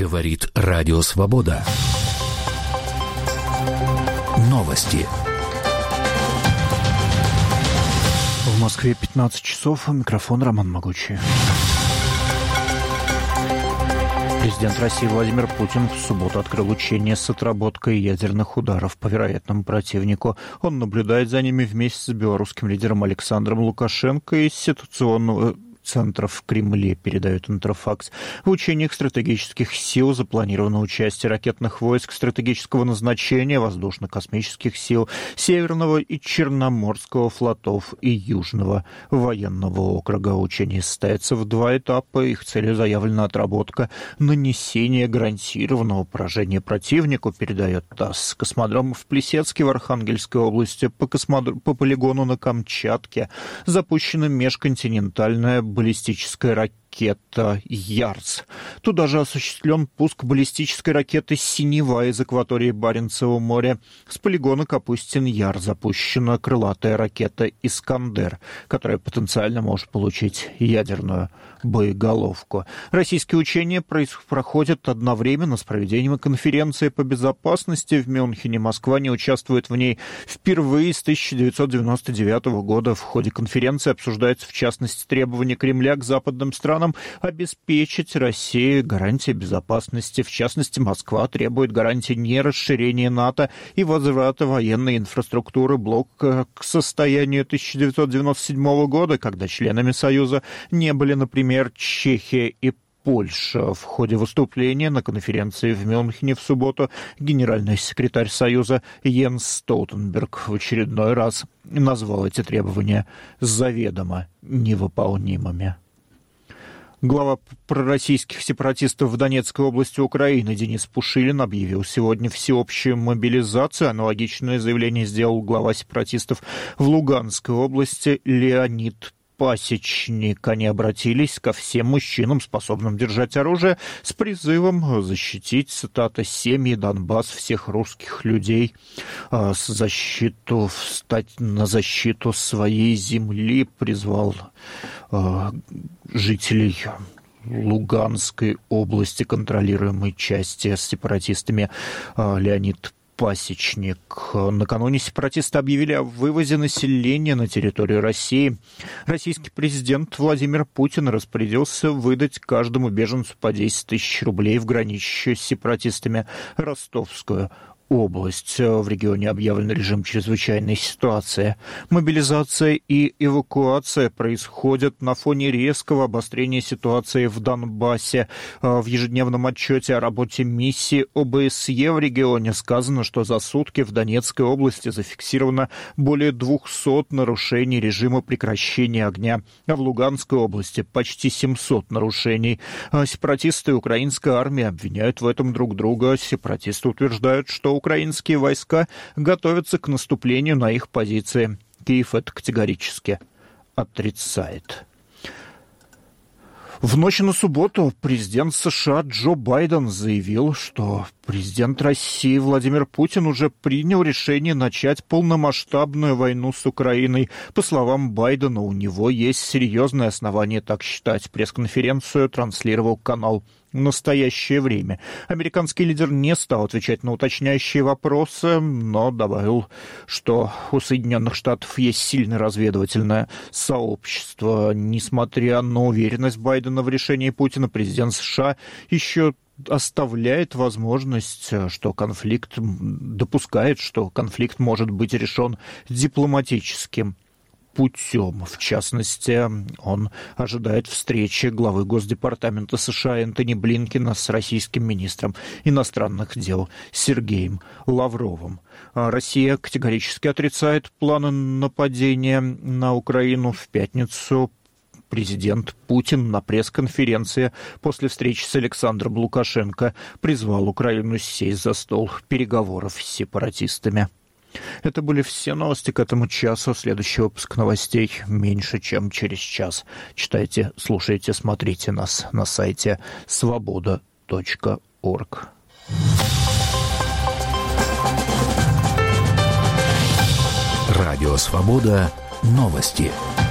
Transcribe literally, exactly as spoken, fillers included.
Говорит Радио Свобода. Новости. В Москве пятнадцать часов. Микрофон Роман Могучий. Президент России Владимир Путин в субботу открыл учения с отработкой ядерных ударов по вероятному противнику. Он наблюдает за ними вместе с белорусским лидером Александром Лукашенко из ситуационного центра в Кремле, передает Интерфакс. В учениях стратегических сил запланировано участие ракетных войск стратегического назначения, воздушно-космических сил, Северного и Черноморского флотов и Южного военного округа. Учения состоятся в два этапа. Их целью заявлена отработка нанесения гарантированного поражения противнику, передает ТАСС. Космодром в Плесецке в Архангельской области, по, космодр... по полигону на Камчатке запущена межконтинентальная баллистическая ракета «Ярс». Туда же осуществлен пуск баллистической ракеты «Синева» из акватории Баренцева моря. С полигона Капустин-Яр запущена крылатая ракета «Искандер», которая потенциально может получить ядерную боеголовку. Российские учения проходят одновременно с проведением конференции по безопасности в Мюнхене. Москва не участвует в ней впервые с тысяча девятьсот девяносто девятого года. В ходе конференции обсуждаются, в частности, требования Кремля к западным странам обеспечить России гарантии безопасности. В частности, Москва требует гарантии нерасширения НАТО и возврата военной инфраструктуры блока к состоянию тысяча девятьсот девяносто седьмого года, когда членами Союза не были, например, Чехия и Польша. В ходе выступления на конференции в Мюнхене в субботу генеральный секретарь Союза Йенс Столтенберг в очередной раз назвал эти требования заведомо невыполнимыми. Глава пророссийских сепаратистов в Донецкой области Украины Денис Пушилин объявил сегодня всеобщую мобилизацию. Аналогичное заявление сделал глава сепаратистов в Луганской области Леонид Пасечник. Они обратились ко всем мужчинам, способным держать оружие, с призывом защитить, цитата, «семьи, Донбасс, всех русских людей, с защиту, встать на защиту своей земли», призвал жителей Луганской области, контролируемой части сепаратистами, Леонид Пасечник. Накануне сепаратисты объявили о вывозе населения на территорию России. Российский президент Владимир Путин распорядился выдать каждому беженцу по десять тысяч рублей в граничащую с сепаратистами Ростовскую область. В регионе объявлен режим чрезвычайной ситуации. Мобилизация и эвакуация происходят на фоне резкого обострения ситуации в Донбассе. В ежедневном отчете о работе миссии о бэ эс е в регионе сказано, что за сутки в Донецкой области зафиксировано более двухсот нарушений режима прекращения огня, а в Луганской области почти семьсот нарушений. Сепаратисты и украинская армия обвиняют в этом друг друга. Сепаратисты утверждают, что украинские войска готовятся к наступлению на их позиции. Киев это категорически отрицает. В ночь на субботу президент США Джо Байден заявил, что президент России Владимир Путин уже принял решение начать полномасштабную войну с Украиной. По словам Байдена, у него есть серьезное основание так считать. Пресс-конференцию транслировал канал «В настоящее время». Американский лидер не стал отвечать на уточняющие вопросы, но добавил, что у Соединенных Штатов есть сильное разведывательное сообщество. Несмотря на уверенность Байдена в решении Путина, президент США еще оставляет возможность, что конфликт, допускает, что конфликт может быть решен дипломатическим путем. В частности, он ожидает встречи главы Госдепартамента США Энтони Блинкена с российским министром иностранных дел Сергеем Лавровым. Россия категорически отрицает планы нападения на Украину. В пятницу президент Путин на пресс-конференции после встречи с Александром Лукашенко призвал Украину сесть за стол переговоров с сепаратистами. Это были все новости к этому часу. Следующий выпуск новостей меньше, чем через час. Читайте, слушайте, смотрите нас на сайте свобода точка орг. Радио «Свобода». Новости.